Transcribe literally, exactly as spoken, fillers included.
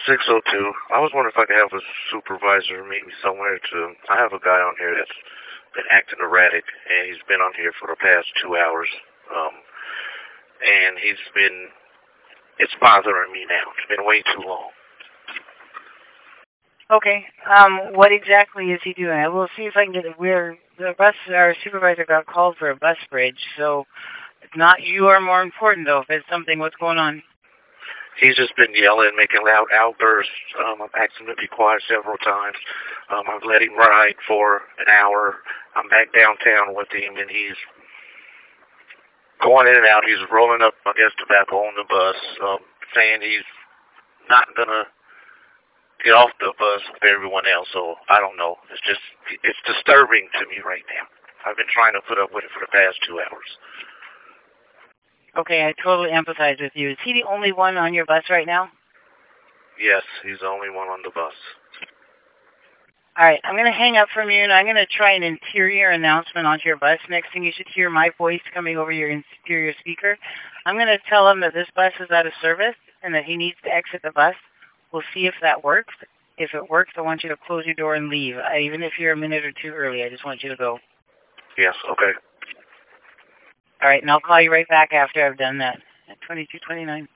six oh two. I was wondering if I could have a supervisor meet me somewhere to... I have a guy on here that's been acting erratic, and he's been on here for the past two hours. Um, and he's been... It's bothering me now. It's been way too long. Okay. Um, what exactly is he doing? I will see if I can get it. We're, the bus, our supervisor got called for a bus bridge, so it's not you are more important, though. If it's something, what's going on? He's just been yelling, making loud outbursts. Um, I've asked him to be quiet several times. Um, I've let him ride for an hour. I'm back downtown with him, and he's going in and out. He's rolling up, I guess, tobacco on the bus, um, saying he's not going to get off the bus with everyone else. So I don't know. It's just, it's disturbing to me right now. I've been trying to put up with it for the past two hours. Okay, I totally empathize with you. Is he the only one on your bus right now? Yes, he's the only one on the bus. All right, I'm going to hang up from you, and I'm going to try an interior announcement onto your bus. Next thing, you should hear my voice coming over your interior speaker. I'm going to tell him that this bus is out of service and that he needs to exit the bus. We'll see if that works. If it works, I want you to close your door and leave. I, even if you're a minute or two early, I just want you to go. Yes, okay. All right, and I'll call you right back after I've done that at twenty-two twenty-nine.